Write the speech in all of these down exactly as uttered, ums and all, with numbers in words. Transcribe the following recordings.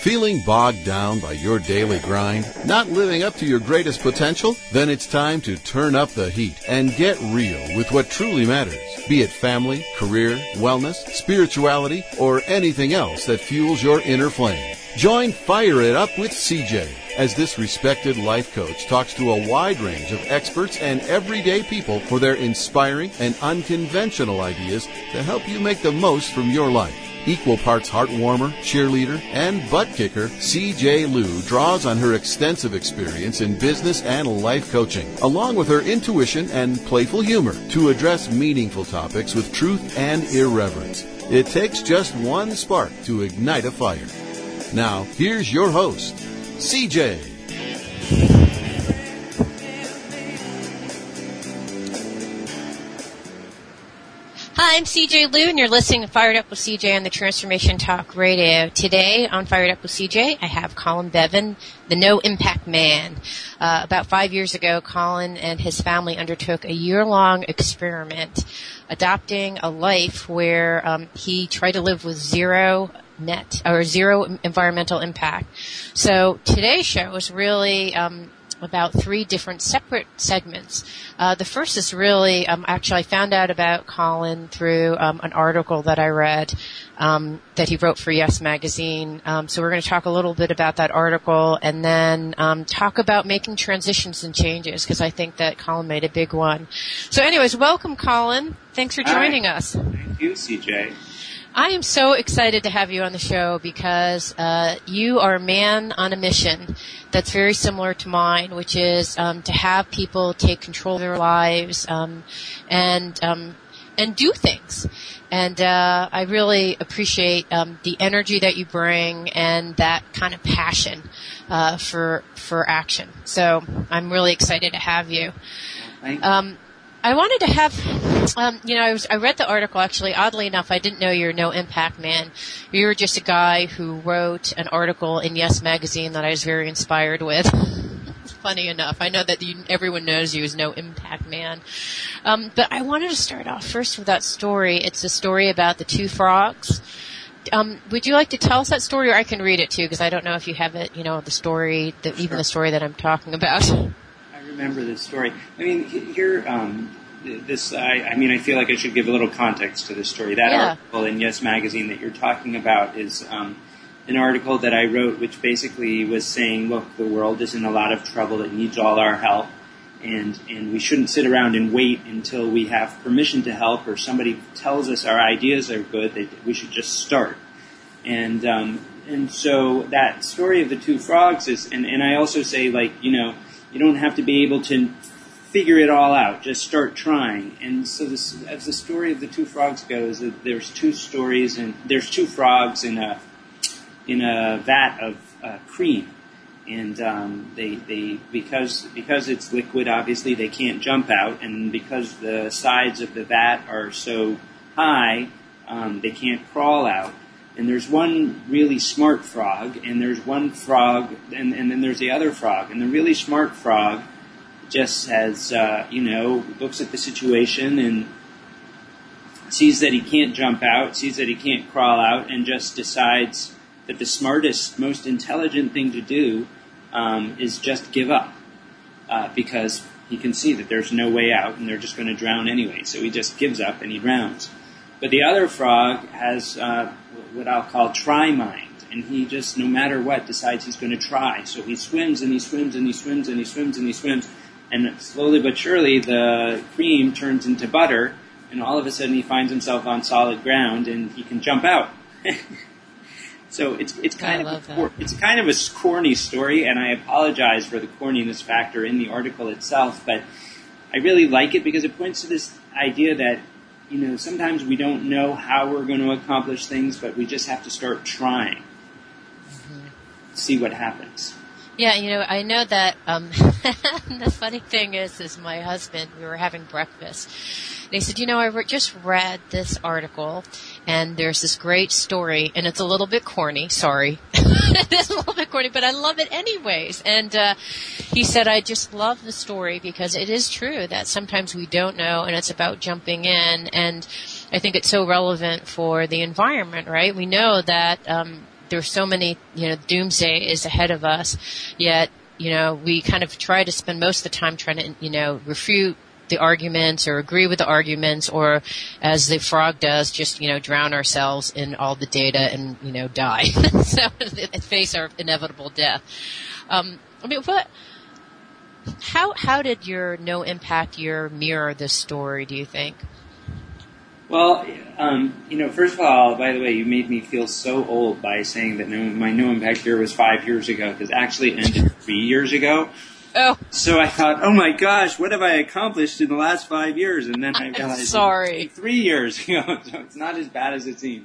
Feeling bogged down by your daily grind? Not living up to your greatest potential? Then it's time to turn up the heat and get real with what truly matters. Be it family, career, wellness, spirituality, or anything else that fuels your inner flame. Join Fire It Up with C J as this respected life coach talks to a wide range of experts and everyday people for their inspiring and unconventional ideas to help you make the most from your life. Equal parts heartwarmer, cheerleader, and butt kicker, C J Liu draws on her extensive experience in business and life coaching, along with her intuition and playful humor, to address meaningful topics with truth and irreverence. It takes just one spark to ignite a fire. Now, here's your host, C J. Hi, I'm C J Liu, and you're listening to Fired Up with C J on the Transformation Talk Radio. Today on Fired Up with C J, I have Colin Bevan, the No Impact Man. Uh, about five years ago, Colin and his family undertook a year-long experiment, adopting a life where um, he tried to live with zero net or zero environmental impact. So today's show is really um, about three different separate segments. Uh, the first is really, um, actually I found out about Colin through um, an article that I read um, that he wrote for Yes Magazine. Um, so we're going to talk a little bit about that article and then um, talk about making transitions and changes, because I think that Colin made a big one. So anyways, welcome, Colin. Thanks for joining Hi. us. Thank you, C J. I am so excited to have you on the show because uh, you are a man on a mission that's very similar to mine, which is um, to have people take control of their lives um, and um, and do things. And uh, I really appreciate um, the energy that you bring and that kind of passion uh, for for action. So I'm really excited to have you. Thank you. Um, I wanted to have, um, you know, I, was, I read the article, actually, oddly enough, I didn't know you were No Impact Man. You were just a guy who wrote an article in Yes Magazine that I was very inspired with. Funny enough, I know that you, everyone knows you as No Impact Man. Um, but I wanted to start off first with that story. It's a story about the two frogs. Um, would you like to tell us that story, or I can read it too, because I don't know if you have it, you know, the story, the, even the story that I'm talking about. Remember this story. I mean, here, um, this. I, I mean, I feel like I should give a little context to this story. That yeah. article in Yes Magazine that you're talking about is um, an article that I wrote, which basically was saying, look, the world is in a lot of trouble. It needs all our help, and and we shouldn't sit around and wait until we have permission to help or somebody tells us our ideas are good. That we should just start. And um, and so that story of the two frogs is, and, and I also say, like, you know, you don't have to be able to figure it all out. Just start trying. And so, this, as the story of the two frogs goes, there's two stories, and there's two frogs in a in a vat of uh, cream, and um, they they because because it's liquid, obviously they can't jump out, and because the sides of the vat are so high, um, they can't crawl out. And there's one really smart frog, and there's one frog, and, and then there's the other frog. And the really smart frog just has, uh, you know, looks at the situation and sees that he can't jump out, sees that he can't crawl out, and just decides that the smartest, most intelligent thing to do um, is just give up. Uh, because he can see that there's no way out, and they're just going to drown anyway. So he just gives up, and he drowns. But the other frog has uh, what I'll call try mind, and he just, no matter what, decides he's going to try. So he swims and he swims and he swims and he swims and he swims, and slowly but surely the cream turns into butter, and all of a sudden he finds himself on solid ground and he can jump out. So it's it's kind of a, it's kind of a corny story, and I apologize for the corniness factor in the article itself, but I really like it because it points to this idea that, you know, sometimes we don't know how we're going to accomplish things, but we just have to start trying. Mm-hmm. See what happens. Yeah, you know, I know that um, the funny thing is, is my husband, we were having breakfast, and he said, you know, I re- just read this article, and there's this great story, and it's a little bit corny, sorry. It's a little bit corny, but I love it anyways. And uh, he said, I just love the story because it is true that sometimes we don't know, and it's about jumping in, and I think it's so relevant for the environment, right? We know that um, there's so many, you know, doomsday is ahead of us, yet, you know, we kind of try to spend most of the time trying to, you know, refute the arguments or agree with the arguments, or as the frog does, just, you know, drown ourselves in all the data and, you know, die. So face our inevitable death. Um, I mean, what, how, how did your no impact year mirror this story, do you think? Well, um, you know, first of all, by the way, you made me feel so old by saying that no, my no impact year was five years ago, because it actually ended three years ago. Oh. So I thought, oh my gosh, what have I accomplished in the last five years? And then I realized, I'm sorry, three years ago, so it's not as bad as it seems.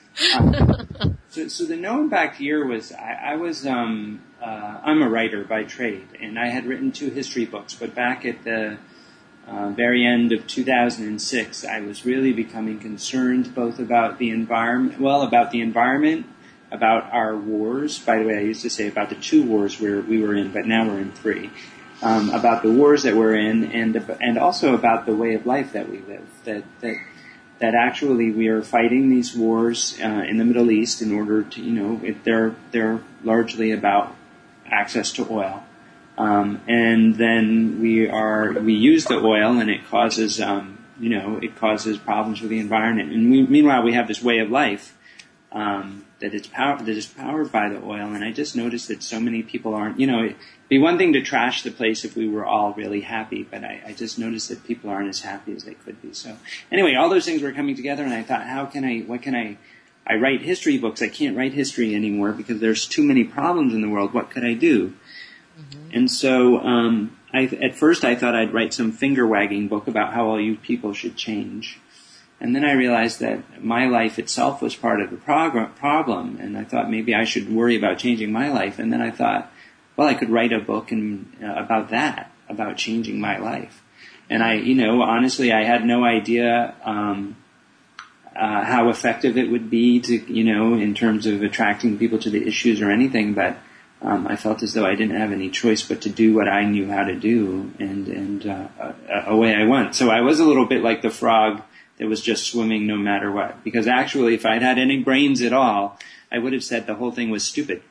Um, so, so the no impact year was, I, I was, um, uh, I'm a writer by trade, and I had written two history books, but back at the uh, very end of two thousand six, I was really becoming concerned both about the environment, well, about the environment, about our wars. By the way, I used to say about the two wars where we were in, but now we're in three. Um, about the wars that we're in, and and also about the way of life that we live. That that that actually we are fighting these wars uh, in the Middle East in order to, you know, it, they're they're largely about access to oil, um, and then we are we use the oil, and it causes um, you know it causes problems with the environment. And we, meanwhile, we have this way of life. Um, that it's power, that is powered by the oil, and I just noticed that so many people aren't, you know, it'd be one thing to trash the place if we were all really happy, but I, I just noticed that people aren't as happy as they could be. So anyway, all those things were coming together, and I thought, how can I, what can I, I write history books, I can't write history anymore because there's too many problems in the world, what could I do? Mm-hmm. And so, um, I, at first I thought I'd write some finger-wagging book about how all you people should change. And then I realized that my life itself was part of the prog- problem, and I thought maybe I should worry about changing my life. And then I thought, well, I could write a book and, uh, about that, about changing my life. And I, you know, honestly, I had no idea um, uh, how effective it would be to, you know, in terms of attracting people to the issues or anything, but um, I felt as though I didn't have any choice but to do what I knew how to do, and, and uh, uh, away I went. So I was a little bit like the frog that was just swimming no matter what. Because actually, if I'd had any brains at all, I would have said the whole thing was stupid.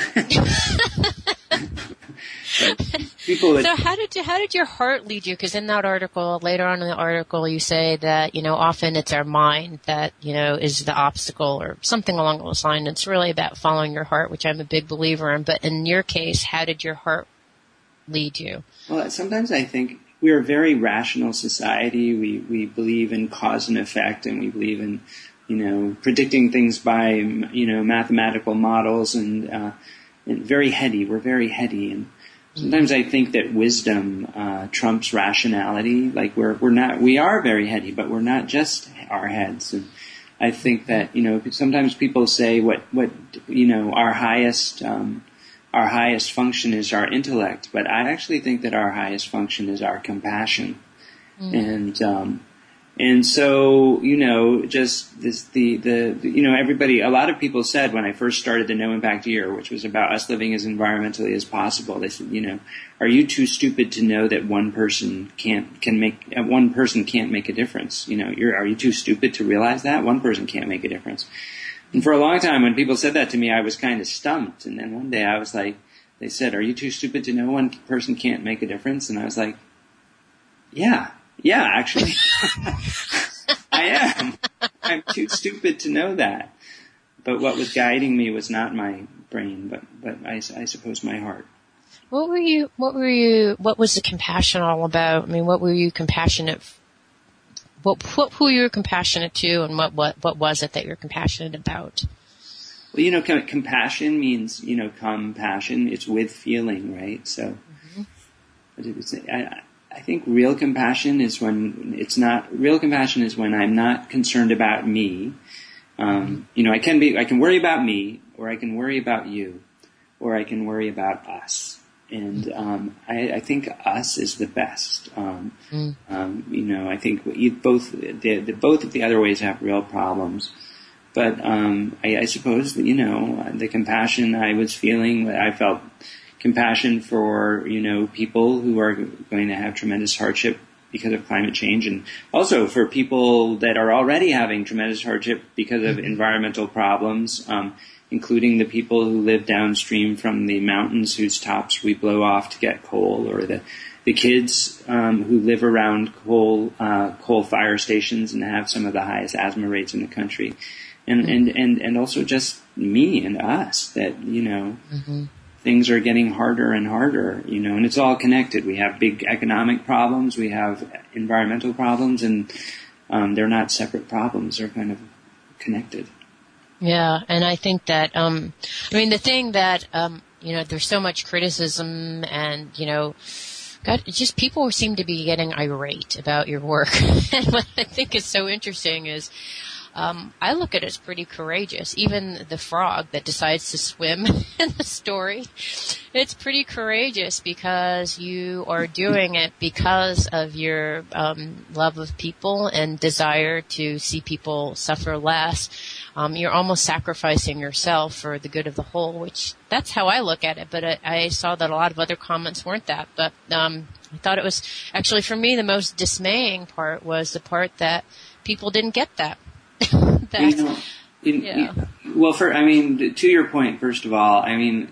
People that, so how did you, how did your heart lead you? Because in that article, later on in the article, you say that, you know, often it's our mind that, you know, is the obstacle or something along those lines. It's really about following your heart, which I'm a big believer in. But in your case, how did your heart lead you? Well, sometimes I think we're a very rational society. We we believe in cause and effect, and we believe in, you know, predicting things by, you know, mathematical models, and, uh, and very heady. We're very heady, and sometimes I think that wisdom uh, trumps rationality. Like we're we're not we are very heady, but we're not just our heads. And I think that, you know, sometimes people say what what you know our highest. Um, Our highest function is our intellect, but I actually think that our highest function is our compassion. Mm. And, um, and so, you know, just this, the, the, the, you know, everybody, a lot of people said when I first started the No Impact Year, which was about us living as environmentally as possible, they said, you know, are you too stupid to know that one person can't, can make, uh, one person can't make a difference? You know, you're, are you too stupid to realize that? One person can't make a difference. And for a long time, when people said that to me, I was kind of stumped. And then one day I was like, they said, are you too stupid to know one person can't make a difference? And I was like, yeah, yeah, actually. I am. I'm too stupid to know that. But what was guiding me was not my brain, but, but I, I suppose my heart. What were you, what were you, what was the compassion all about? I mean, what were you compassionate What, what, who you were compassionate to, and what, what, what was it that you're compassionate about? Well, you know, com- compassion means, you know, compassion. It's with feeling, right? So, mm-hmm. it's, I, I think real compassion is when it's not, real compassion is when I'm not concerned about me. Um, mm-hmm. You know, I can be, I can worry about me, or I can worry about you, or I can worry about us. And um, I, I think us is the best. Um, mm. um, you know, I think both the, the, both of the other ways have real problems. But um, I, I suppose that, you know, the compassion I was feeling, I felt compassion for, you know, people who are going to have tremendous hardship because of climate change, and also for people that are already having tremendous hardship because of environmental problems, um, including the people who live downstream from the mountains whose tops we blow off to get coal, or the the kids um, who live around coal uh, coal fire stations and have some of the highest asthma rates in the country, and and and, and also just me and us, that, you know. Mm-hmm. Things are getting harder and harder, you know, and it's all connected. We have big economic problems, we have environmental problems, and um, they're not separate problems. They're kind of connected. Yeah, and I think that, um, I mean, the thing that, um, you know, there's so much criticism and, you know, God, it's just people seem to be getting irate about your work. And what I think is so interesting is, Um, I look at it as pretty courageous. Even the frog that decides to swim in the story, it's pretty courageous because you are doing it because of your um, love of people and desire to see people suffer less. Um, you're almost sacrificing yourself for the good of the whole, which that's how I look at it. But I, I saw that a lot of other comments weren't that. But um, I thought it was actually, for me, the most dismaying part was the part that people didn't get that. You know, in, yeah. Well, for I mean, to your point, first of all, I mean,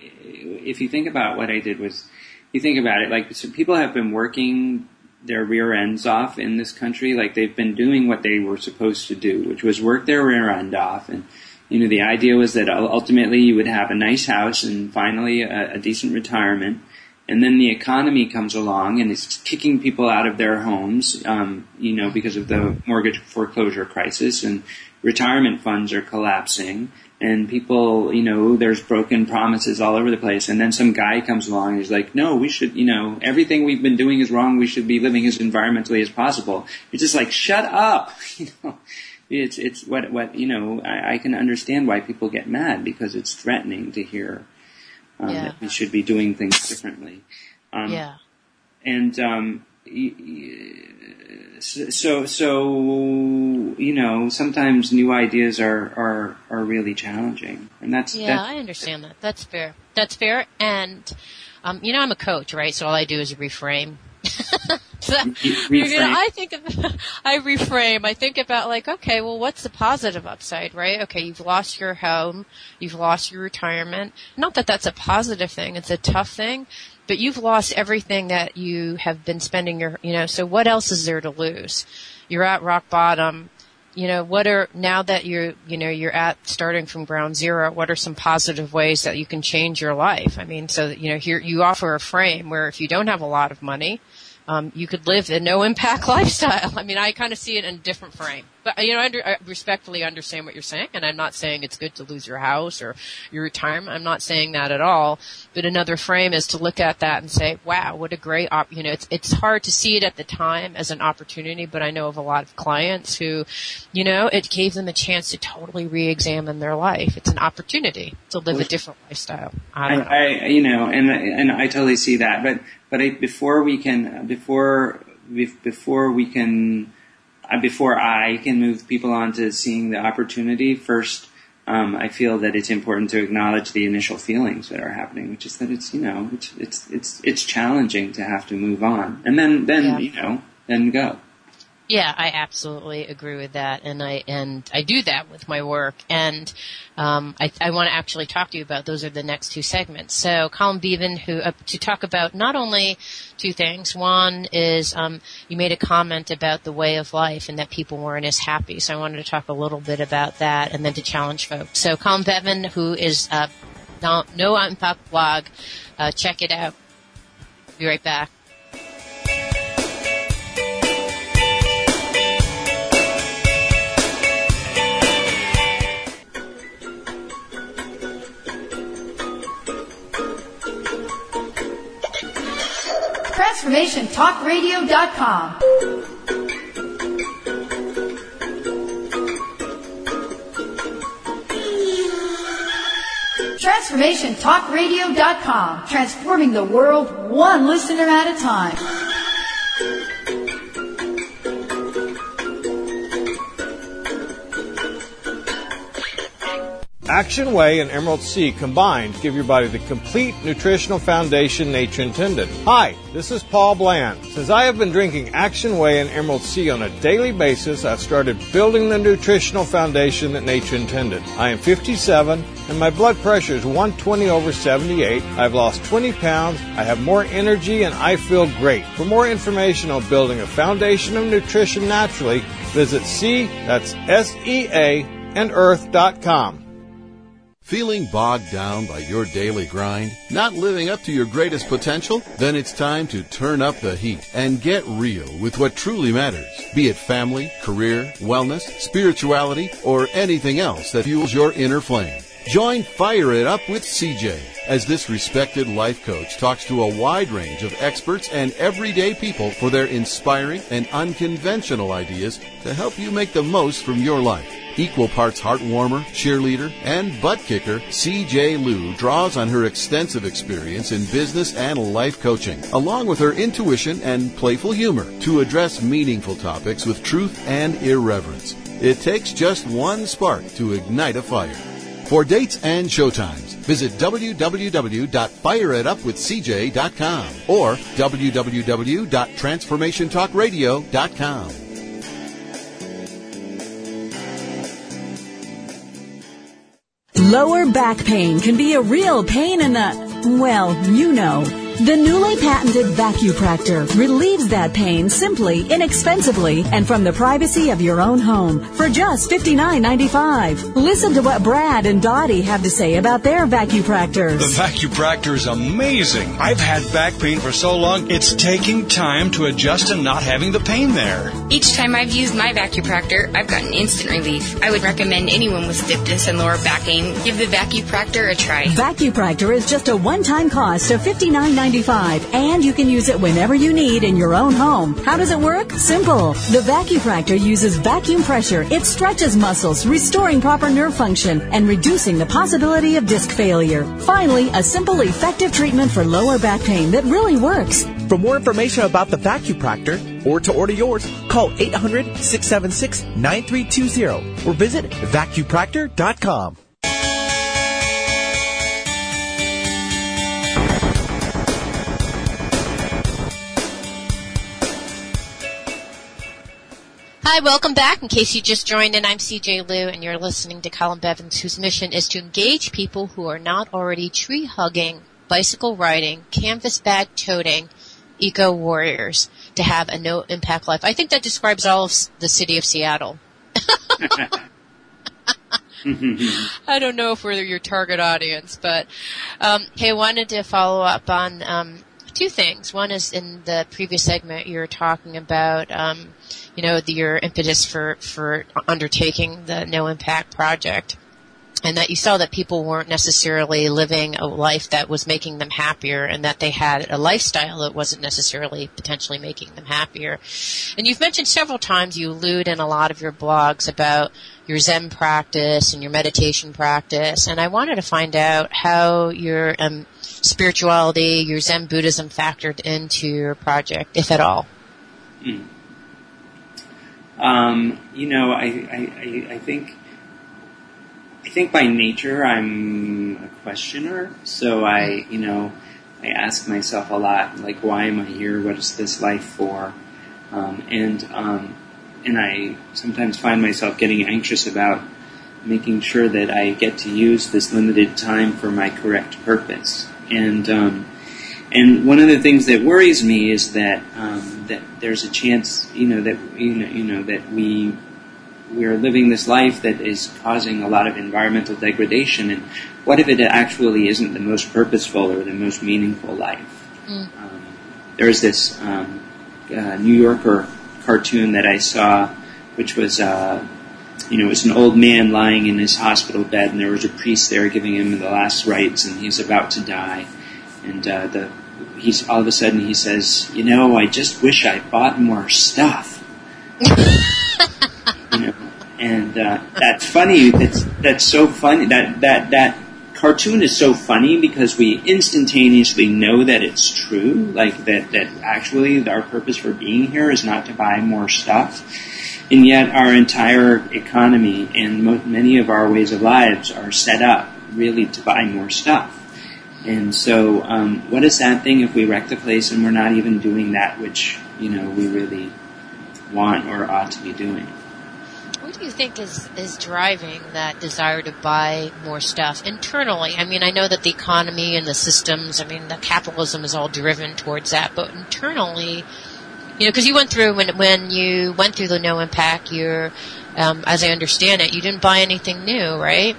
if you think about what I did was, you think about it, like, so people have been working their rear ends off in this country, like they've been doing what they were supposed to do, which was work their rear end off, and you know, the idea was that ultimately you would have a nice house and finally a, a decent retirement. And then the economy comes along and it's kicking people out of their homes, um, you know, because of the mortgage foreclosure crisis, and retirement funds are collapsing, and people, you know, there's broken promises all over the place. And then some guy comes along and he's like, no, we should, you know, everything we've been doing is wrong. We should be living as environmentally as possible. It's just like, shut up. You know, it's, it's what, what, you know, I, I can understand why people get mad, because it's threatening to hear. Um, yeah. That we should be doing things differently. Um, yeah. And, um, so, so, you know, sometimes new ideas are, are, are really challenging. And that's, yeah, that's, I understand that. That's fair. That's fair. And, um, you know, I'm a coach, right? So all I do is reframe. So, you know, I think of, I reframe. I think about, like, okay, well, what's the positive upside, right? Okay, you've lost your home, you've lost your retirement. Not that that's a positive thing; it's a tough thing. But you've lost everything that you have been spending your, you know. So what else is there to lose? You're at rock bottom. You know, what are, now that you're, you know, you're at starting from ground zero, what are some positive ways that you can change your life? I mean, so, you know, here you offer a frame where if you don't have a lot of money, um, you could live a no-impact lifestyle. I mean, I kind of see it in a different frame. But, you know, I, under, I respectfully understand what you're saying, and I'm not saying it's good to lose your house or your retirement. I'm not saying that at all. But another frame is to look at that and say, wow, what a great op, you know, it's, it's hard to see it at the time as an opportunity, but I know of a lot of clients who, you know, it gave them a chance to totally re-examine their life. It's an opportunity to live a different lifestyle. I don't know. I, I you know, and, and I totally see that. But, but I, before we can, before, before we can, before I can move people on to seeing the opportunity, first, um, I feel that it's important to acknowledge the initial feelings that are happening, which is that it's, you know, it's, it's, it's, it's challenging to have to move on. And then, then, yeah. you know, then go. Yeah, I absolutely agree with that, and I and I do that with my work, and um, I, I want to actually talk to you about those are the next two segments. So, Colin Beaven, who uh, to talk about not only two things. One is um, you made a comment about the way of life and that people weren't as happy. So, I wanted to talk a little bit about that, and then to challenge folks. So, Colin Beaven, who is uh, no, no Impact Blog, uh, check it out. Be right back. Transformation Talk Radio dot com. Transformation Talk Radio dot com. Transforming the world one listener at a time. Action Whey and Emerald Sea combined give your body the complete nutritional foundation nature intended. Hi, this is Paul Bland. Since I have been drinking Action Whey and Emerald Sea on a daily basis, I've started building the nutritional foundation that nature intended. I am fifty-seven and my blood pressure is one twenty over seventy-eight. I've lost twenty pounds, I have more energy, and I feel great. For more information on building a foundation of nutrition naturally, visit C, that's S E A, and earth dot com. Feeling bogged down by your daily grind? Not living up to your greatest potential? Then it's time to turn up the heat and get real with what truly matters. Be it family, career, wellness, spirituality, or anything else that fuels your inner flame. Join Fire It Up with C J as this respected life coach talks to a wide range of experts and everyday people for their inspiring and unconventional ideas to help you make the most from your life. Equal parts heartwarmer, cheerleader, and butt kicker, C J Liu draws on her extensive experience in business and life coaching, along with her intuition and playful humor, to address meaningful topics with truth and irreverence. It takes just one spark to ignite a fire. For dates and showtimes, visit w w w dot fire it up with c j dot com or w w w dot transformation talk radio dot com. Lower back pain can be a real pain in the, well, you know. The newly patented VacuPractor relieves that pain simply, inexpensively, and from the privacy of your own home for just fifty-nine ninety-five. Listen to what Brad and Dottie have to say about their VacuPractors. The VacuPractor is amazing. I've had back pain for so long, it's taking time to adjust to not having the pain there. Each time I've used my VacuPractor, I've gotten instant relief. I would recommend anyone with stiffness and lower back pain give the VacuPractor a try. VacuPractor is just a one-time cost of fifty-nine ninety-five. And you can use it whenever you need in your own home. How does it work? Simple. The VacuPractor uses vacuum pressure. It stretches muscles, restoring proper nerve function and reducing the possibility of disc failure. Finally, a simple, effective treatment for lower back pain that really works. For more information about the VacuPractor or to order yours, call eight hundred, six seven six, nine three two zero or visit vacupractor dot com. Hi, welcome back. In case you just joined in, I'm C J Liu, and you're listening to Colin Bevins, whose mission is to engage people who are not already tree-hugging, bicycle-riding, canvas bag-toting, eco-warriors to have a no-impact life. I think that describes all of the city of Seattle. I don't know if we're your target audience, but um, hey, I wanted to follow up on um, two things. One is in the previous segment you were talking about um, you know, the, your impetus for, for undertaking the No Impact Project, and that you saw that people weren't necessarily living a life that was making them happier, and that they had a lifestyle that wasn't necessarily potentially making them happier. And you've mentioned several times, you allude in a lot of your blogs about your Zen practice and your meditation practice, and I wanted to find out how your um, spirituality, your Zen Buddhism factored into your project, if at all. Mm. Um, you know, I, I, I think, I think by nature I'm a questioner. So I, you know, I ask myself a lot, like, why am I here? What is this life for? Um, and, um, and I sometimes find myself getting anxious about making sure that I get to use this limited time for my correct purpose. And, um, And one of the things that worries me is that um, that there's a chance, you know, that you know, you know, that we we are living this life that is causing a lot of environmental degradation. And what if it actually isn't the most purposeful or the most meaningful life? Mm. Um, there was this um, uh, New Yorker cartoon that I saw, which was, uh, you know, it was an old man lying in his hospital bed, and there was a priest there giving him the last rites, and he's about to die. And uh, the he's all of a sudden he says, you know, I just wish I bought more stuff. you know, and uh, that's funny. That's that's so funny. That that that cartoon is so funny because we instantaneously know that it's true. Like that that actually our purpose for being here is not to buy more stuff. and yet our entire economy and mo- many of our ways of lives are set up really to buy more stuff. And so um, what a sad thing if we wreck the place and we're not even doing that which, you know, we really want or ought to be doing. What do you think is, is driving that desire to buy more stuff internally? I mean, I know that the economy and the systems, I mean, the capitalism is all driven towards that, but internally, you know, because you went through, when when you went through the no impact, you're, um, as I understand it, you didn't buy anything new, right?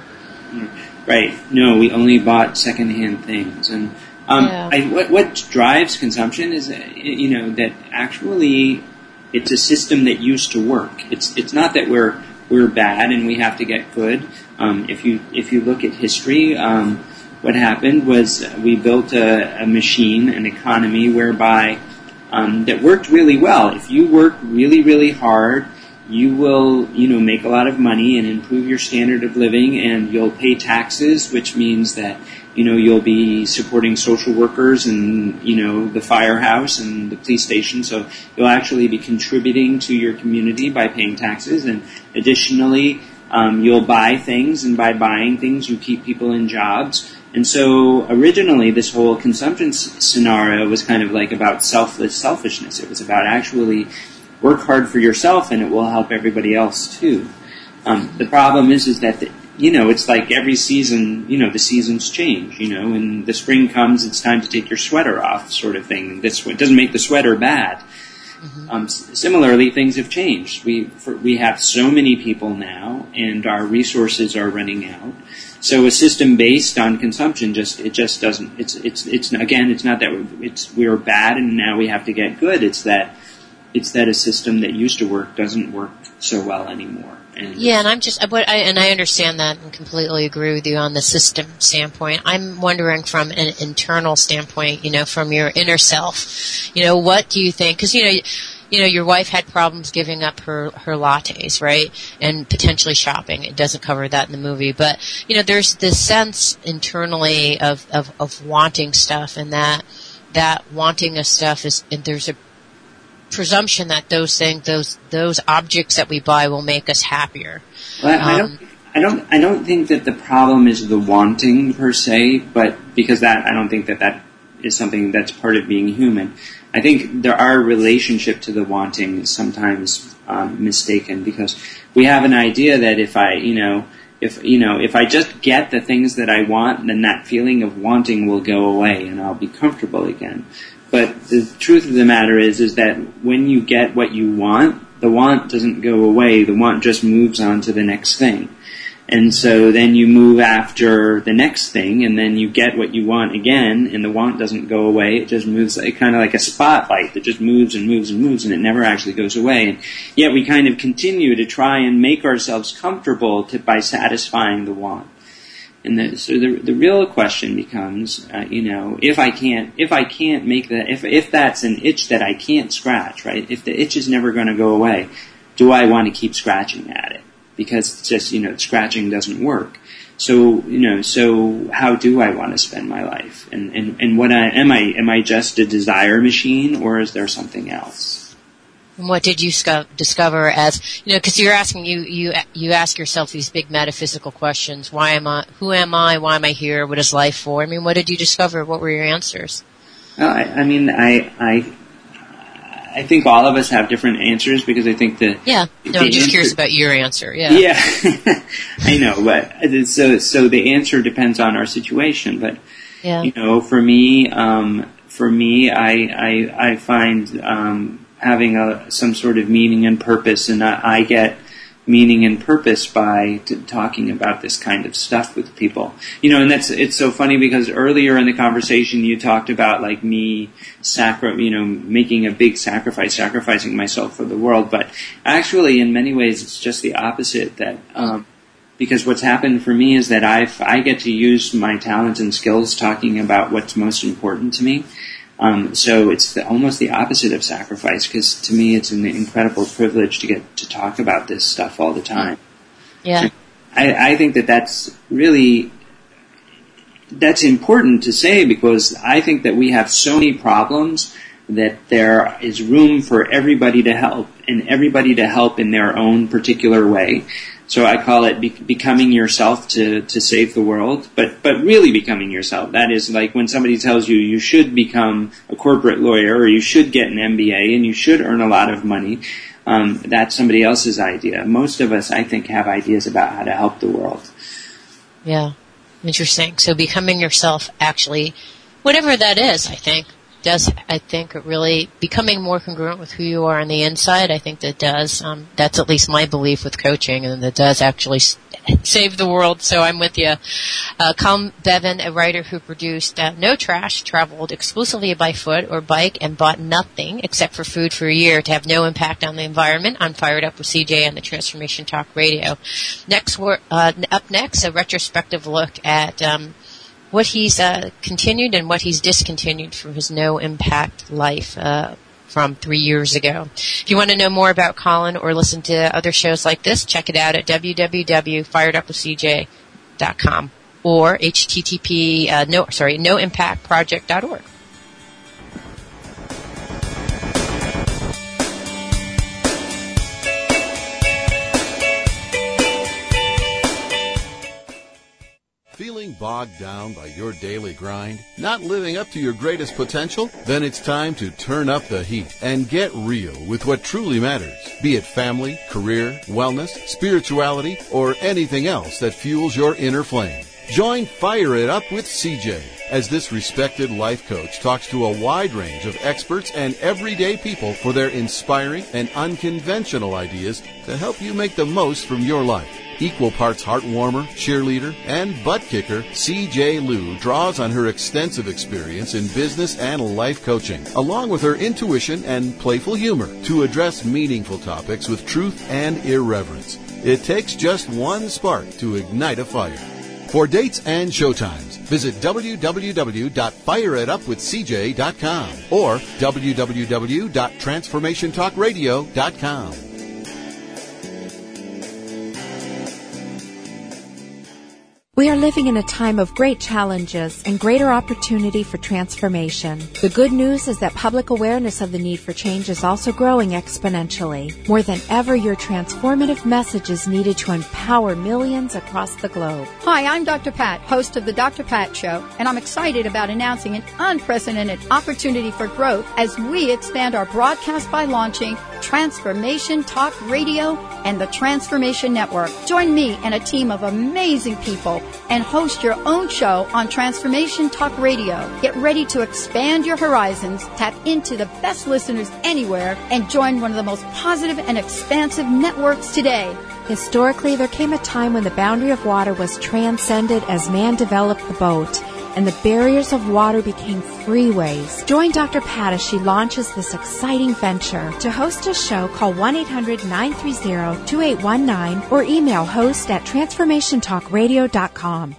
Right. No, we only bought secondhand things. And um, yeah. I, what, what drives consumption is, you know, that actually it's a system that used to work. It's it's not that we're we're bad and we have to get good. Um, if you if you look at history, um, what happened was we built a, a machine, an economy whereby um, that worked really well. If you work really really hard, you will you know make a lot of money and improve your standard of living, and you'll pay taxes, which means that you know you'll be supporting social workers and you know the firehouse and the police station. So you'll actually be contributing to your community by paying taxes, and additionally um, you'll buy things, and by buying things you keep people in jobs. And so originally this whole consumption s- scenario was kind of like about selfless selfishness. It was about actually work hard for yourself and it will help everybody else too. Um, the problem is is that the, you know, it's like every season, you know, the seasons change, you know, when the spring comes, it's time to take your sweater off, sort of thing. This it doesn't make the sweater bad. Mm-hmm. Um, s- similarly, things have changed. We for, we have so many people now, and our resources are running out. So a system based on consumption just it just doesn't. It's it's it's again, it's not that we're, it's we're bad and now we have to get good. It's that it's that a system that used to work doesn't work so well anymore. And yeah, and I'm just, but I, and I understand that and completely agree with you on the system standpoint. I'm wondering from an internal standpoint, you know, from your inner self, you know, what do you think? Because you know, you know, your wife had problems giving up her her lattes, right, and potentially shopping. It doesn't cover that in the movie, but you know, there's this sense internally of of, of wanting stuff, and that that wanting of stuff is, and there's a presumption that those things, those those objects that we buy will make us happier. Well, I, I don't, Um, I don't, I don't think that the problem is the wanting per se, but because that, I don't think that that is something that's part of being human. I think there our relationship to the wanting is sometimes um, mistaken, because we have an idea that if I, you know, if you know, if I just get the things that I want, then that feeling of wanting will go away and I'll be comfortable again. But the truth of the matter is, is that when you get what you want, the want doesn't go away. The want just moves on to the next thing. And so then you move after the next thing, and then you get what you want again, and the want doesn't go away. It just moves like, kind of like a spotlight that just moves and moves and moves, and it never actually goes away. And yet we kind of continue to try and make ourselves comfortable to, by satisfying the want. And the, so the the real question becomes, uh, you know, if I can't, if I can't make that, if if that's an itch that I can't scratch, right? If the itch is never going to go away, do I want to keep scratching at it? Because it's just, you know, scratching doesn't work. So, you know, so how do I want to spend my life? And and and what I am I am I just a desire machine, or is there something else? And what did you sco- discover as, you know, because you're asking, you, you, you ask yourself these big metaphysical questions. Why am I, who am I? Why am I here? What is life for? I mean, what did you discover? What were your answers? Well, I, I mean, I, I, I think all of us have different answers, because I think that. Yeah. No, the I'm just answer, curious about your answer. Yeah. Yeah. I know, but so, so the answer depends on our situation, but, yeah. you know, for me, um, for me, I, I, I find, um, having a, some sort of meaning and purpose, and I, I get meaning and purpose by t- talking about this kind of stuff with people. You know, and that's, it's so funny, because earlier in the conversation you talked about like me sacri- you know, making a big sacrifice, sacrificing myself for the world, but actually in many ways it's just the opposite, that, um, because what's happened for me is that I've, I get to use my talents and skills talking about what's most important to me. Um, so it's the, almost the opposite of sacrifice, because to me it's an incredible privilege to get to talk about this stuff all the time. Yeah. I, I think that that's really, that's important to say, because I think that we have so many problems that there is room for everybody to help, and everybody to help in their own particular way. So I call it be- becoming yourself to, to save the world, but, but really becoming yourself. That is like when somebody tells you you should become a corporate lawyer or you should get an M B A and you should earn a lot of money. Um, that's somebody else's idea. Most of us, I think, have ideas about how to help the world. Yeah, interesting. So becoming yourself actually, whatever that is, I think, does, I think, it really becoming more congruent with who you are on the inside. I think that does. Um, that's at least my belief with coaching, and that does actually s- save the world. So I'm with you. Uh, Colin Bevan, a writer who produced uh, No Trash, traveled exclusively by foot or bike and bought nothing except for food for a year to have no impact on the environment. I'm Fired Up with C J on the Transformation Talk Radio. Next, uh, up next, a retrospective look at um, what he's uh, continued and what he's discontinued from his no-impact life uh, from three years ago. If you want to know more about Colin or listen to other shows like this, check it out at w w w dot fired up with c j dot com or H T T P, uh, no, sorry, no impact project dot org. Feeling bogged down by your daily grind? Not living up to your greatest potential? Then it's time to turn up the heat and get real with what truly matters. Be it family, career, wellness, spirituality, or anything else that fuels your inner flame. Join Fire It Up with C J as this respected life coach talks to a wide range of experts and everyday people for their inspiring and unconventional ideas to help you make the most from your life. Equal parts heartwarmer, cheerleader, and butt kicker, C J Liu draws on her extensive experience in business and life coaching, along with her intuition and playful humor, to address meaningful topics with truth and irreverence. It takes just one spark to ignite a fire. For dates and showtimes, visit w w w dot fire it up with c j dot com or w w w dot transformation talk radio dot com. We are living in a time of great challenges and greater opportunity for transformation. The good news is that public awareness of the need for change is also growing exponentially. More than ever, your transformative message is needed to empower millions across the globe. Hi, I'm Doctor Pat, host of the Doctor Pat Show, and I'm excited about announcing an unprecedented opportunity for growth as we expand our broadcast by launching Transformation Talk Radio and the Transformation Network. Join me and a team of amazing people and host your own show on Transformation Talk Radio. Get ready to expand your horizons, tap into the best listeners anywhere, and join one of the most positive and expansive networks today. Historically, there came a time when the boundary of water was transcended as man developed the boat, and the barriers of water became freeways. Join Doctor Pat as she launches this exciting venture. To host a show, call one eight hundred nine three zero two eight one nine or email host at transformation talk radio dot com.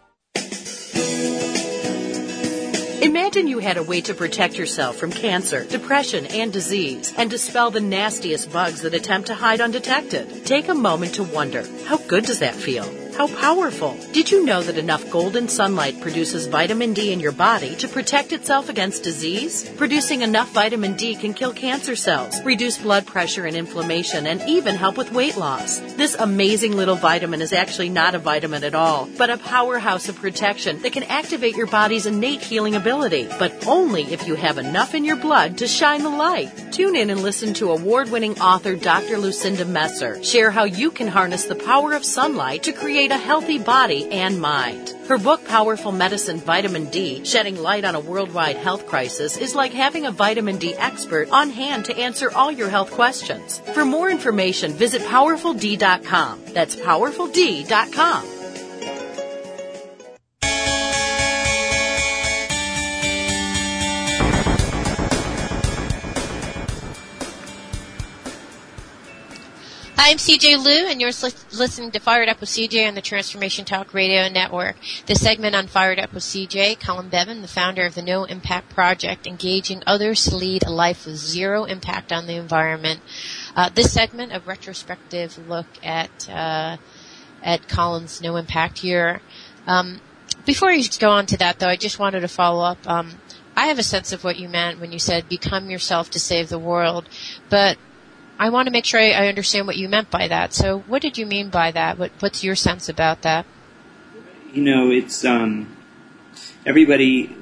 Imagine you had a way to protect yourself from cancer, depression, and disease, and dispel the nastiest bugs that attempt to hide undetected. Take a moment to wonder, how good does that feel? How powerful? Did you know that enough golden sunlight produces vitamin D in your body to protect itself against disease? Producing enough vitamin D can kill cancer cells, reduce blood pressure and inflammation, and even help with weight loss. This amazing little vitamin is actually not a vitamin at all, but a powerhouse of protection that can activate your body's innate healing ability, but only if you have enough in your blood to shine the light. Tune in and listen to award-winning author Doctor Lucinda Messer share how you can harness the power of sunlight to create a healthy body and mind. Her book, Powerful Medicine Vitamin D, Shedding Light on a Worldwide Health Crisis, is like having a vitamin D expert on hand to answer all your health questions. For more information, visit powerful d dot com. That's powerful d dot com. Hi, I'm C J Liu, and you're listening to Fired Up with C J on the Transformation Talk Radio Network. This segment on Fired Up with C J, Colin Bevan, the founder of the No Impact Project, engaging others to lead a life with zero impact on the environment. Uh, this segment, a retrospective look at uh, at Colin's No Impact year. Um, before you go on to that, though, I just wanted to follow up. Um, I I have a sense of what you meant when you said become yourself to save the world, but I want to make sure I, I understand what you meant by that. So what did you mean by that? What, what's your sense about that? You know, it's, um, everybody,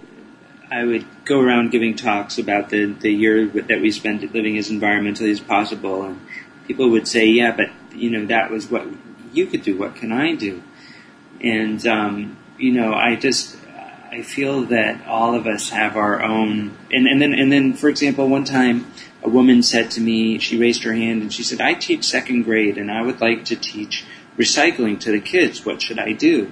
I would go around giving talks about the, the year that we spent living as environmentally as possible, and people would say, yeah, but, you know, that was what you could do. What can I do? And, um, you know, I just, I feel that all of us have our own, and, and then, and then, for example, one time a woman said to me, she raised her hand and she said, I teach second grade and I would like to teach recycling to the kids. What should I do?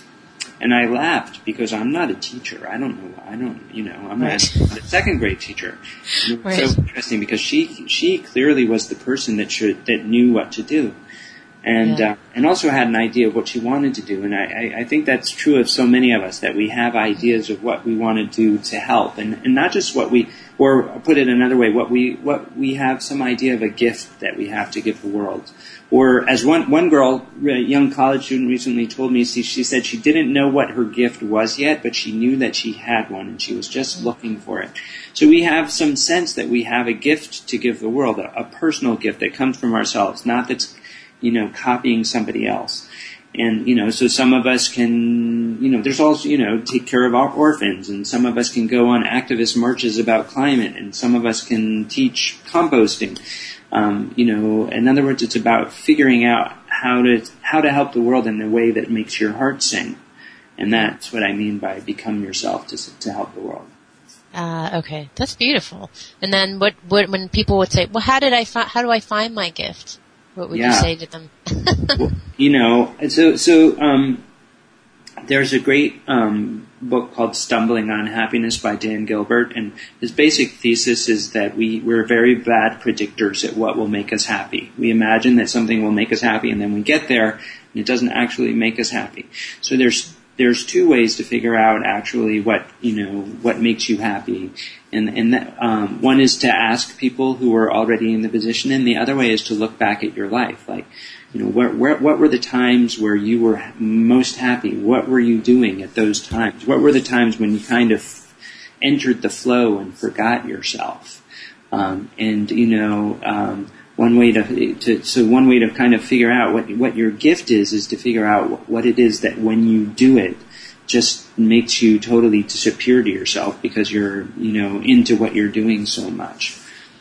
And I laughed because I'm not a teacher. I don't know. I don't, you know, I'm not a second grade teacher. And it was right. So interesting because she, she clearly was the person that should, that knew what to do. And, yeah. uh, and also had an idea of what she wanted to do. And I, I, I think that's true of so many of us, that we have ideas of what we want to do to help. And, and not just what we, or put it another way, what we, what we have some idea of a gift that we have to give the world. Or as one, one girl, a young college student recently told me, she, she said she didn't know what her gift was yet, but she knew that she had one and she was just looking for it. So we have some sense that we have a gift to give the world, a, a personal gift that comes from ourselves, not that's, you know, copying somebody else. And, you know, so some of us can, you know, there's also, you know, take care of our orphans, and some of us can go on activist marches about climate, and some of us can teach composting. Um, you know, in other words, it's about figuring out how to, how to help the world in a way that makes your heart sing. And that's what I mean by become yourself to, to help the world. Uh, okay. That's beautiful. And then what, what, when people would say, well, how did I fi- how do I find my gift? What would yeah. you say to them? Well, you know, so, so, um, there's a great, um, book called Stumbling on Happiness by Dan Gilbert, and his basic thesis is that we, we're very bad predictors at what will make us happy. We imagine that something will make us happy, and then we get there, and it doesn't actually make us happy. So there's, there's two ways to figure out actually what, you know, what makes you happy. And, and that, um, one is to ask people who are already in the position, and the other way is to look back at your life. Like, you know, where, where, what were the times where you were most happy? What were you doing at those times? What were the times when you kind of entered the flow and forgot yourself? Um, and, you know, um, one way to, to, so one way to kind of figure out what, what your gift is, is to figure out what it is that when you do it, just makes you totally disappear to yourself because you're, you know, into what you're doing so much.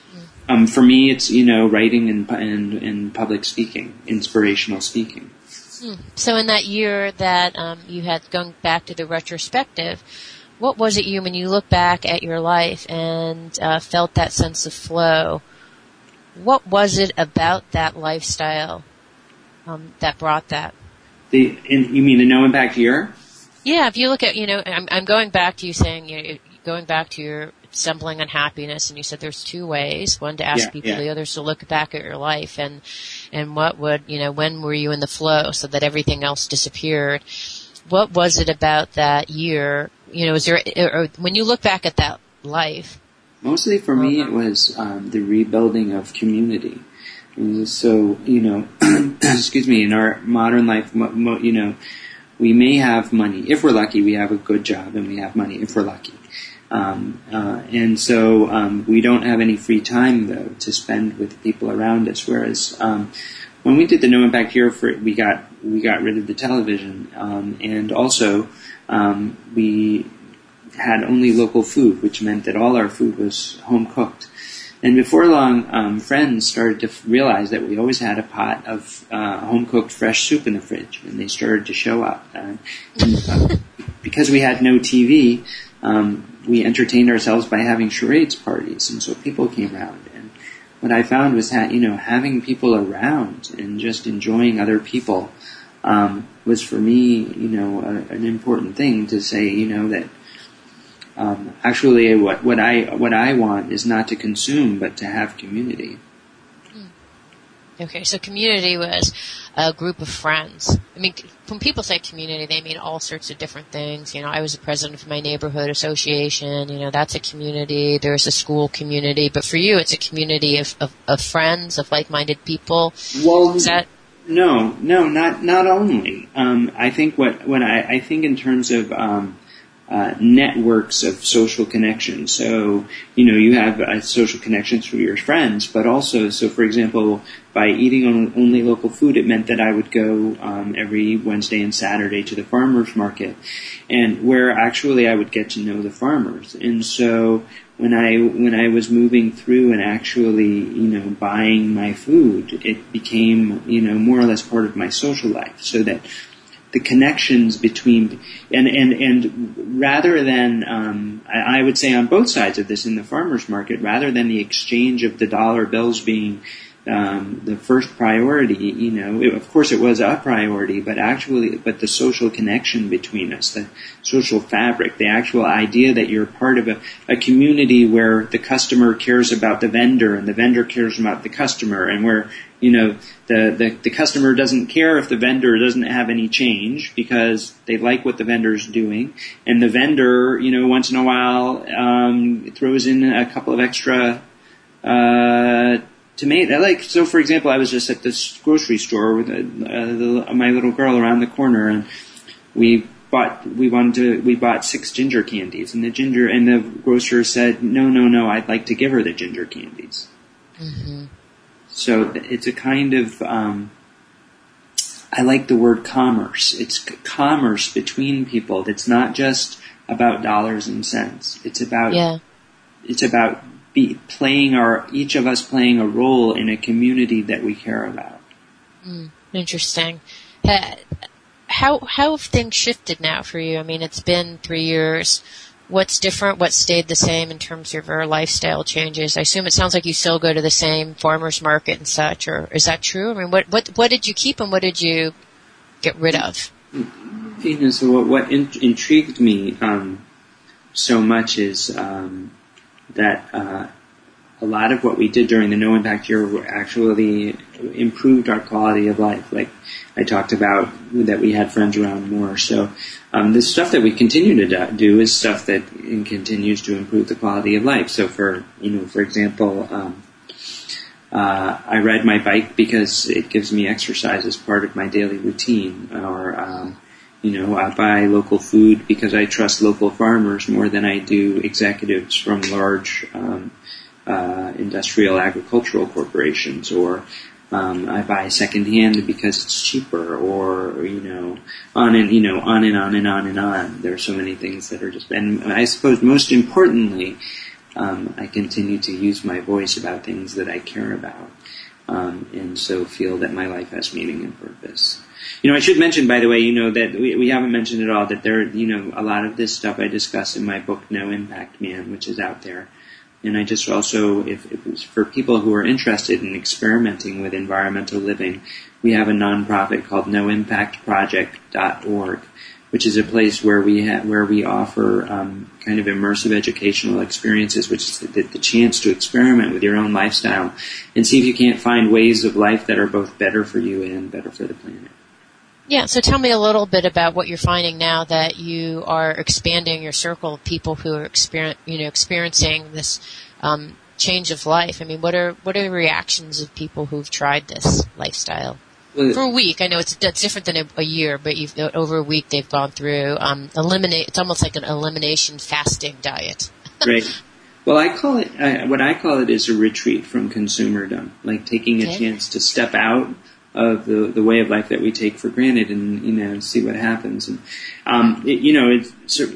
Um, for me, it's, you know, writing and, and, and public speaking, inspirational speaking. Hmm. So in that year that um, you had gone back to the retrospective, what was it you, when you look back at your life and uh, felt that sense of flow, what was it about that lifestyle um, that brought that? The, in, you mean the no impact year? Yeah, if you look at, you know, I'm, I'm going back to you saying, you know, going back to your stumbling on happiness, and you said there's two ways, one to ask yeah, people, yeah. the other to look back at your life, and and what would, you know, when were you in the flow so that everything else disappeared? What was it about that year, you know, is there, or when you look back at that life? Mostly for me it was um, the rebuilding of community. And so, you know, excuse me, in our modern life, mo- mo- you know, we may have money. If we're lucky, we have a good job and we have money if we're lucky. Um, uh, and so, um, we don't have any free time though to spend with people around us. Whereas, um, when we did the No Impact Year, for, we got, we got rid of the television, um, and also, um, we had only local food, which meant that all our food was home cooked. And before long, um, friends started to realize that we always had a pot of uh, home-cooked fresh soup in the fridge, and they started to show up. Uh, and, uh, because we had no T V, um, we entertained ourselves by having charades parties, and so people came around. And what I found was that, you know, having people around and just enjoying other people um, was for me, you know, a, an important thing to say, you know, that Um, actually, what, what I what I want is not to consume, but to have community. Okay, so community was a group of friends. I mean, when people say community, they mean all sorts of different things. You know, I was the president of my neighborhood association. You know, that's a community. There's a school community, but for you, it's a community of of, of friends, of like-minded people. Well, is that? No, no, not not only. Um, I think what what I, I think in terms of um, uh, networks of social connections. So, you know, you have uh, social connections through your friends, but also, so for example, by eating on, only local food, it meant that I would go um, every Wednesday and Saturday to the farmers market, and where actually I would get to know the farmers. And so when I when I was moving through and actually, you know, buying my food, it became, you know, more or less part of my social life, so that the connections between, and, and, and rather than, um, I, I would say on both sides of this in the farmer's market, rather than the exchange of the dollar bills being um, the first priority, you know, it, of course it was a priority, but actually, but the social connection between us, the social fabric, the actual idea that you're part of a, a community where the customer cares about the vendor and the vendor cares about the customer, and where, you know, the, the, the customer doesn't care if the vendor doesn't have any change because they like what the vendor's doing. And the vendor, you know, once in a while, um, throws in a couple of extra, uh, tomato. Like, so for example, I was just at this grocery store with a, uh, the, my little girl around the corner, and we bought, we wanted to, we bought six ginger candies, and the ginger, and the grocer said, no, no, no, I'd like to give her the ginger candies. Mm-hmm. So it's a kind of, um, I like the word commerce. It's c- commerce between people. It's not just about dollars and cents. It's about, yeah. it's about be playing our, each of us playing a role in a community that we care about. Mm, interesting. How, how have things shifted now for you? I mean, it's been three years. What's different? What stayed the same in terms of your lifestyle changes? I assume it sounds like you still go to the same farmers market and such, or is that true? I mean, what what what did you keep and what did you get rid of? You know, so what, what in, intrigued me um, so much is um, that uh, a lot of what we did during the No Impact year actually improved our quality of life. Like I talked about, that we had friends around more. So um, the stuff that we continue to do is stuff that continues to improve the quality of life. So for, you know, for example, um, uh, I ride my bike because it gives me exercise as part of my daily routine. Or, um, you know, I buy local food because I trust local farmers more than I do executives from large um, uh, industrial agricultural corporations. Or Um, I buy secondhand because it's cheaper, or, you know, on and, you know, on and on and on and on. There are so many things that are just, and I suppose most importantly, um, I continue to use my voice about things that I care about, um, and so feel that my life has meaning and purpose. You know, I should mention, by the way, you know, that we, we haven't mentioned at all that there, you know, a lot of this stuff I discuss in my book, No Impact Man, which is out there. And I just also, if, if it's for people who are interested in experimenting with environmental living, we have a nonprofit called no impact project dot org, which is a place where we ha- where we offer um, kind of immersive educational experiences, which is the, the chance to experiment with your own lifestyle and see if you can't find ways of life that are both better for you and better for the planet. Yeah, so tell me a little bit about what you're finding now that you are expanding your circle of people who are exper- you know, experiencing this um, change of life. I mean, what are what are the reactions of people who've tried this lifestyle? Well, for a week, I know it's, it's different than a, a year, but you've, over a week they've gone through um, eliminate. It's almost like an elimination fasting diet. Right. Well, I call it uh, what I call it is a retreat from consumerdom, like taking a okay. chance to step out of the the way of life that we take for granted, and you know, see what happens. And um, it, you know, it's so,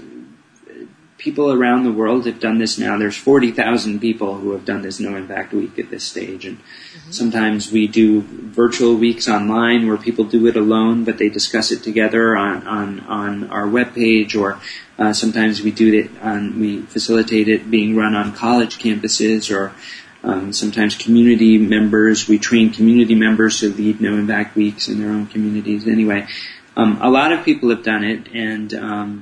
people around the world have done this now. There's forty thousand people who have done this No Impact Week at this stage, and mm-hmm. sometimes we do virtual weeks online where people do it alone, but they discuss it together on on on our webpage, or uh, sometimes we do it on we facilitate it being run on college campuses, or Um, sometimes community members, we train community members to lead No Impact Weeks in their own communities. Anyway, um, a lot of people have done it, and, um,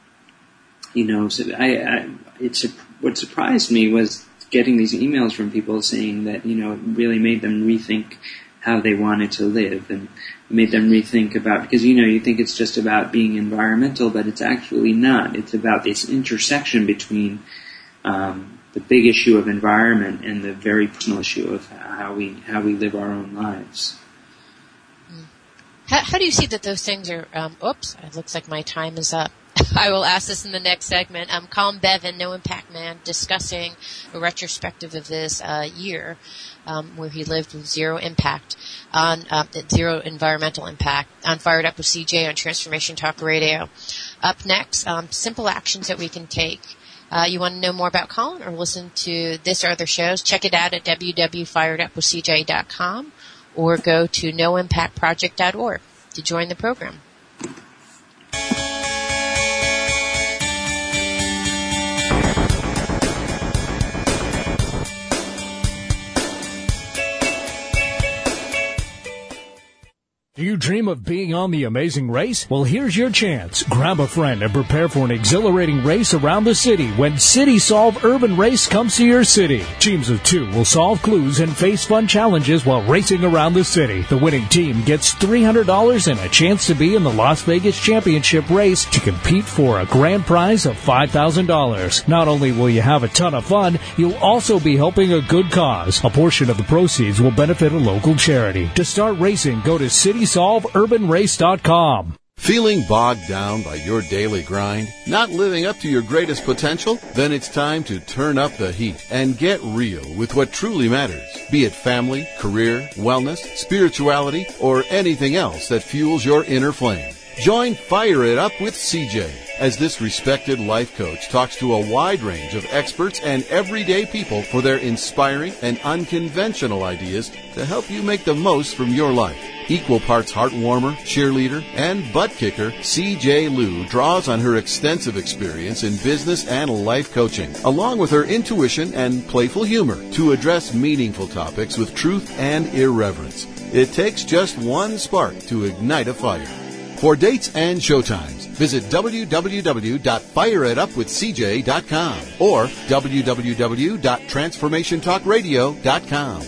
you know, so I, I, it's, what surprised me was getting these emails from people saying that, you know, it really made them rethink how they wanted to live, and made them rethink about, because, you know, you think it's just about being environmental, but it's actually not. It's about this intersection between, um, the big issue of environment and the very personal issue of how we how we live our own lives. How, how do you see that those things are? Um, oops, it looks like my time is up. I will ask this in the next segment. Um, Colin Bevan, No Impact Man, discussing a retrospective of this uh, year um, where he lived with zero impact on uh, zero environmental impact on Fired Up with C J on Transformation Talk Radio. Up next, um, simple actions that we can take. Uh, you want to know more about Colin or listen to this or other shows? Check it out at w w w dot fired up with c j dot com or go to no impact project dot org to join the program. Do you dream of being on The Amazing Race? Well, here's your chance. Grab a friend and prepare for an exhilarating race around the city when City Solve Urban Race comes to your city. Teams of two will solve clues and face fun challenges while racing around the city. The winning team gets three hundred dollars and a chance to be in the Las Vegas Championship race to compete for a grand prize of five thousand dollars. Not only will you have a ton of fun, you'll also be helping a good cause. A portion of the proceeds will benefit a local charity. To start racing, go to city solve urban race dot com. Feeling bogged down by your daily grind? Not living up to your greatest potential? Then it's time to turn up the heat and get real with what truly matters. Be it family, career, wellness, spirituality, or anything else that fuels your inner flame. Join Fire It Up with C J as this respected life coach talks to a wide range of experts and everyday people for their inspiring and unconventional ideas to help you make the most from your life. Equal parts heartwarmer, cheerleader, and butt kicker, C J Liu draws on her extensive experience in business and life coaching, along with her intuition and playful humor, to address meaningful topics with truth and irreverence. It takes just one spark to ignite a fire. For dates and showtimes, visit w w w dot fire it up with c j dot com or w w w dot transformation talk radio dot com.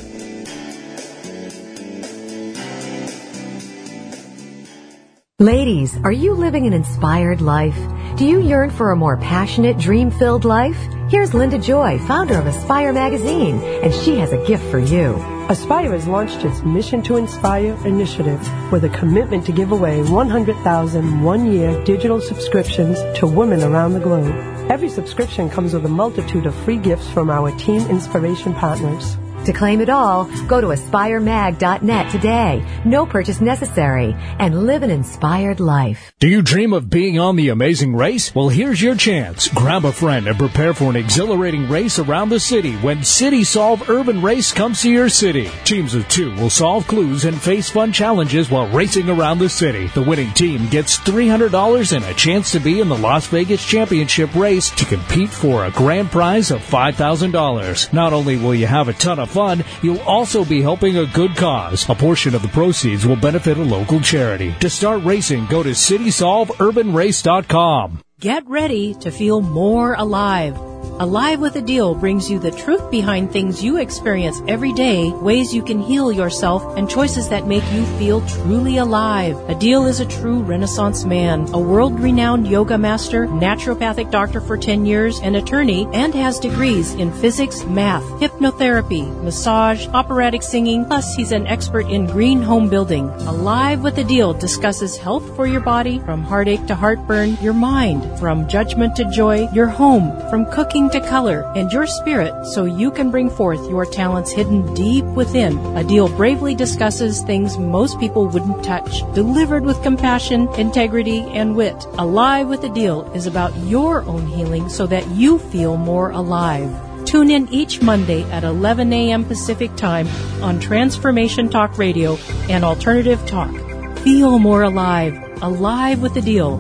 Ladies, are you living an inspired life? Do you yearn for a more passionate, dream-filled life? Here's Linda Joy, founder of Aspire Magazine, and she has a gift for you. Aspire has launched its Mission to Inspire initiative with a commitment to give away one hundred thousand one-year digital subscriptions to women around the globe. Every subscription comes with a multitude of free gifts from our team inspiration partners. To claim it all, go to aspire mag dot net today. No purchase necessary. And live an inspired life. Do you dream of being on The Amazing Race? Well, here's your chance. Grab a friend and prepare for an exhilarating race around the city when City Solve Urban Race comes to your city. Teams of two will solve clues and face fun challenges while racing around the city. The winning team gets three hundred dollars and a chance to be in the Las Vegas Championship race to compete for a grand prize of five thousand dollars. Not only will you have a ton of fun, you'll also be helping a good cause. A portion of the proceeds will benefit a local charity. To start racing, go to city solve urban race dot com. Get ready to feel more alive. Alive with a Deal brings you the truth behind things you experience every day, ways you can heal yourself, and choices that make you feel truly alive. A Deal is a true Renaissance man, a world-renowned yoga master, naturopathic doctor for ten years, an attorney, and has degrees in physics, math, hypnotherapy, massage, operatic singing, plus he's an expert in green home building. Alive with a Deal discusses health for your body, from heartache to heartburn, your mind, from judgment to joy, your home, from cooking to color, and your spirit, so you can bring forth your talents hidden deep within. A Deal bravely discusses things most people wouldn't touch, delivered with compassion, integrity, and wit. Alive with a Deal is about your own healing so that you feel more alive. Tune in each Monday at eleven a.m. Pacific Time on Transformation Talk Radio and Alternative Talk. Feel more alive. Alive with a Deal.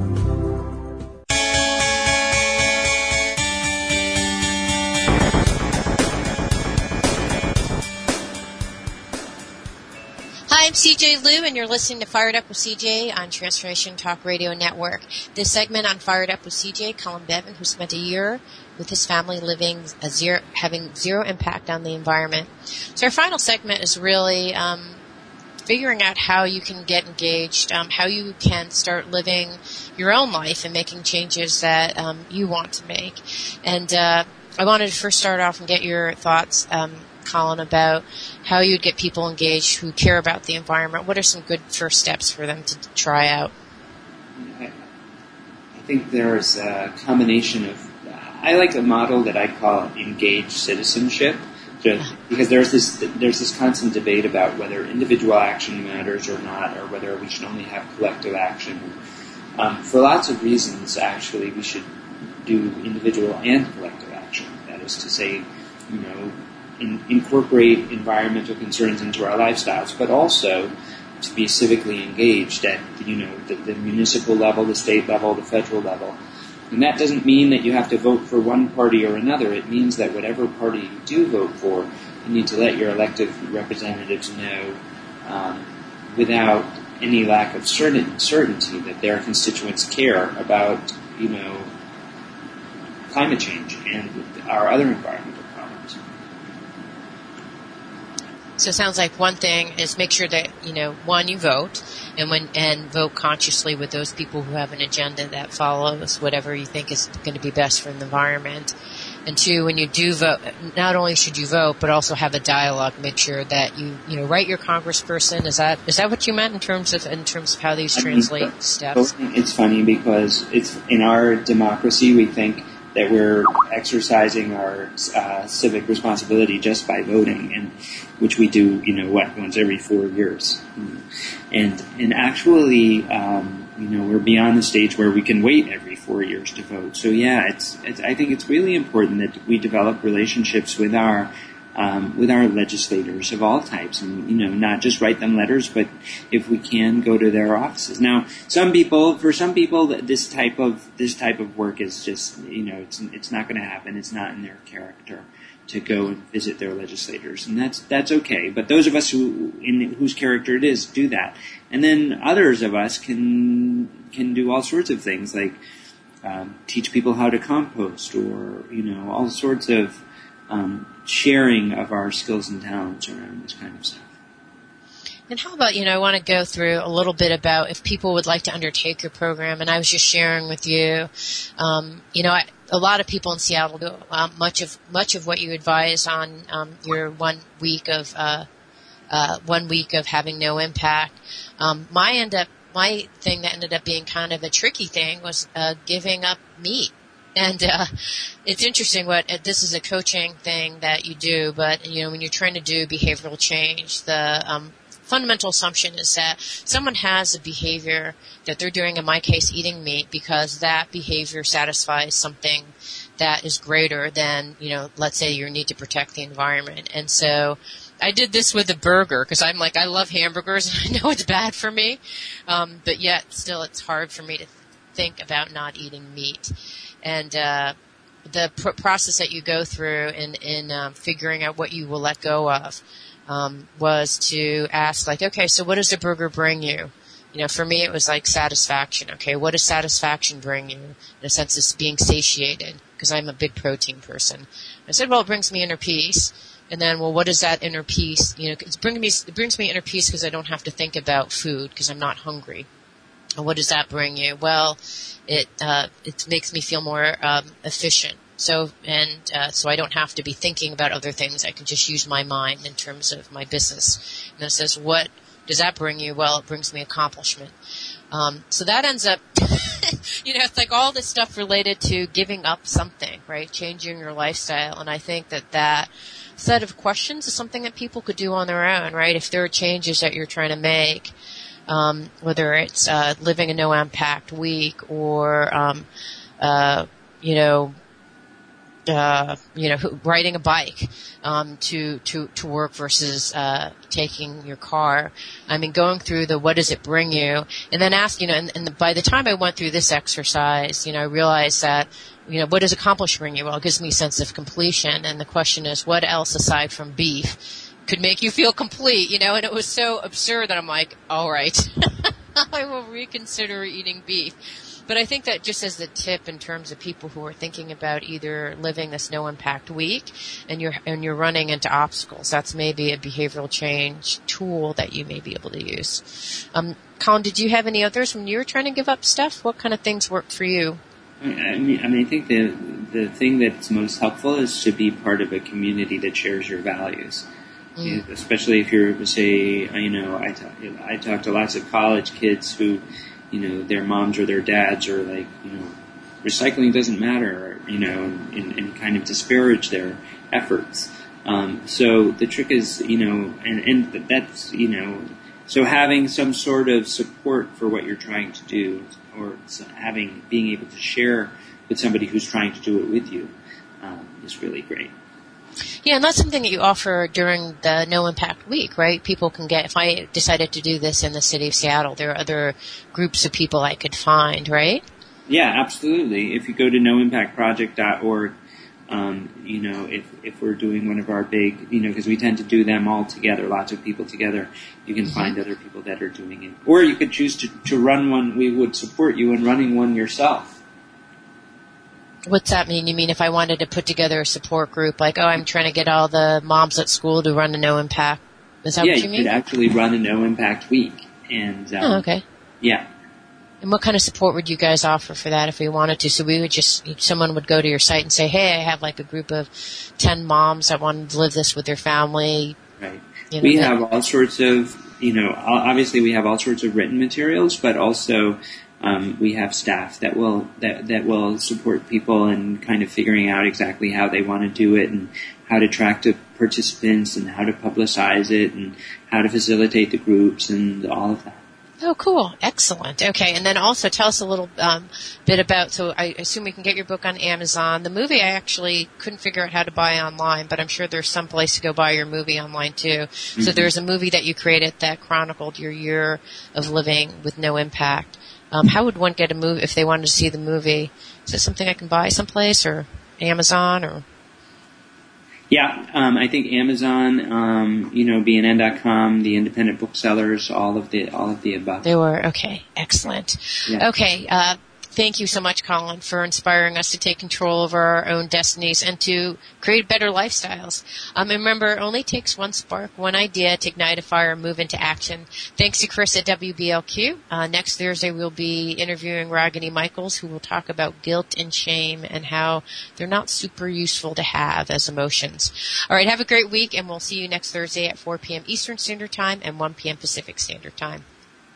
Hi, I'm C J Liu, and you're listening to Fired Up with C J on Transformation Talk Radio Network. This segment on Fired Up with C J, Colin Bevan, who spent a year with his family living a zero, having zero impact on the environment. So our final segment is really um, figuring out how you can get engaged, um, how you can start living your own life and making changes that um, you want to make. And uh, I wanted to first start off and get your thoughts, um, Colin, about how you'd get people engaged who care about the environment. What are some good first steps for them to try out? I think there's a combination of, I like a model that I call engaged citizenship, just because there's this there's this constant debate about whether individual action matters or not, or whether we should only have collective action. Um, for lots of reasons, actually, we should do individual and collective action. That is to say, you know, in, incorporate environmental concerns into our lifestyles, but also to be civically engaged at, you know, the, the municipal level, the state level, the federal level. And that doesn't mean that you have to vote for one party or another. It means that whatever party you do vote for, you need to let your elected representatives know um, without any lack of certain, certainty that their constituents care about, you know, climate change and our other environmental problems. So it sounds like one thing is make sure that, you know, one, you vote, and when and vote consciously with those people who have an agenda that follows whatever you think is going to be best for the environment. And two, when you do vote, not only should you vote, but also have a dialogue. Make sure that you, you know, write your congressperson. Is that is that what you meant in terms of in terms of how these translate I mean, steps? It's funny because it's in our democracy we think that we're exercising our uh, civic responsibility just by voting, and which we do, you know, what once every four years, and and actually, um, you know, we're beyond the stage where we can wait every four years to vote. So yeah, it's, it's I think it's really important that we develop relationships with our um, with our legislators of all types, and you know, not just write them letters, but if we can, go to their offices. Now, some people, for some people, this type of this type of work is just, you know, it's it's not going to happen. It's not in their character to go and visit their legislators, and that's that's okay. But those of us who in whose character it is do that, and then others of us can can do all sorts of things like um, teach people how to compost, or you know, all sorts of um, sharing of our skills and talents around this kind of stuff. And how about, you know, I want to go through a little bit about if people would like to undertake your program. And I was just sharing with you, um, you know, I, a lot of people in Seattle do um, much of much of what you advise on um, your one week of uh, uh, one week of having no impact. Um, my end up my thing that ended up being kind of a tricky thing was uh, giving up meat. And uh, it's interesting what uh, this is a coaching thing that you do, but you know, when you're trying to do behavioral change, the um, fundamental assumption is that someone has a behavior that they're doing, in my case, eating meat, because that behavior satisfies something that is greater than, you know, let's say your need to protect the environment. And so I did this with a burger because I'm like, I love hamburgers and I know it's bad for me, um, but yet still it's hard for me to think about not eating meat. And uh, the pr- process that you go through in, in um, figuring out what you will let go of um, was to ask, like, okay, so what does the burger bring you? You know, for me it was like satisfaction. Okay, what does satisfaction bring you? In a sense, it's being satiated, because I'm a big protein person. I said, well, it brings me inner peace. And then, well, what is that inner peace? You know, it's bringing me, it brings me inner peace because I don't have to think about food because I'm not hungry. And what does that bring you? Well, it uh, it makes me feel more um, efficient. So and uh, so I don't have to be thinking about other things. I can just use my mind in terms of my business. And it says, what does that bring you? Well, it brings me accomplishment. Um, so that ends up, you know, it's like all this stuff related to giving up something, right? Changing your lifestyle. And I think that that set of questions is something that people could do on their own, right? If there are changes that you're trying to make, um, whether it's uh, living a no-impact week or, um, uh, you know, Uh, you know, riding a bike um, to to to work versus uh, taking your car. I mean, going through the what does it bring you, and then ask, you know, and, and by the time I went through this exercise, you know, I realized that, you know, what does accomplish bring you? Well, it gives me a sense of completion, and the question is, what else aside from beef could make you feel complete? You know, and it was so absurd that I'm like, all right, I will reconsider eating beef. But I think that just as the tip in terms of people who are thinking about either living this no-impact week and you're and you're running into obstacles, that's maybe a behavioral change tool that you may be able to use. Um, Colin, did you have any others when you were trying to give up stuff? What kind of things worked for you? I mean, I mean, I think the the thing that's most helpful is to be part of a community that shares your values. Mm. Especially if you're, say, you know, I talk, I talk to lots of college kids who, you know, their moms or their dads are like, you know, recycling doesn't matter, you know, and, and kind of disparage their efforts. Um, so the trick is, you know, and, and that's, you know, so having some sort of support for what you're trying to do, or having, being able to share with somebody who's trying to do it with you, um, is really great. Yeah, and that's something that you offer during the No Impact Week, right? People can get, if I decided to do this in the city of Seattle, there are other groups of people I could find, right? Yeah, absolutely. If you go to no impact project dot org, um, you know, if, if we're doing one of our big, you know, because we tend to do them all together, lots of people together, you can mm-hmm. find other people that are doing it. Or you could choose to, to run one. We would support you in running one yourself. What's that mean? You mean if I wanted to put together a support group, like, oh, I'm trying to get all the moms at school to run a No Impact? Is that yeah, what you, you mean? Yeah, you could actually run a No Impact Week. And, um, oh, okay. Yeah. And what kind of support would you guys offer for that if we wanted to? So we would just, someone would go to your site and say, hey, I have like a group of ten moms that want to live this with their family. Right. You know, we that, have all sorts of, you know, obviously we have all sorts of written materials, but also um, we have staff that will that that will support people in kind of figuring out exactly how they want to do it and how to track the participants and how to publicize it and how to facilitate the groups and all of that. Oh, cool. Excellent. Okay. And then also tell us a little um, bit about, so I assume we can get your book on Amazon. The movie I actually couldn't figure out how to buy online, but I'm sure there's some place to go buy your movie online too. Mm-hmm. So there's a movie that you created that chronicled your year of living with no impact. Um, how would one get a movie if they wanted to see the movie? Is it something I can buy someplace or Amazon or? Yeah, um, I think Amazon, um, you know, B N N dot com, the independent booksellers, all of the all of the above. They were okay, excellent. Yeah. Okay, uh, thank you so much, Colin, for inspiring us to take control over our own destinies and to create better lifestyles. Um, and remember, it only takes one spark, one idea to ignite a fire and move into action. Thanks to Chris at W B L Q. Uh, next Thursday, we'll be interviewing Ragini Michaels, who will talk about guilt and shame and how they're not super useful to have as emotions. All right, have a great week, and we'll see you next Thursday at four p.m. Eastern Standard Time and one p.m. Pacific Standard Time.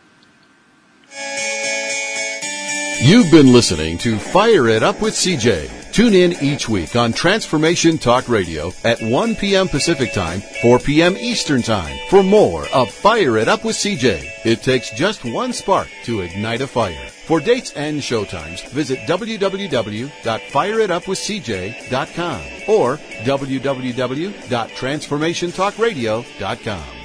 You've been listening to Fire It Up with C J. Tune in each week on Transformation Talk Radio at one p.m. Pacific Time, four p.m. Eastern Time for more of Fire It Up with C J. It takes just one spark to ignite a fire. For dates and showtimes, visit w w w dot fire it up with c j dot com or w w w dot transformation talk radio dot com.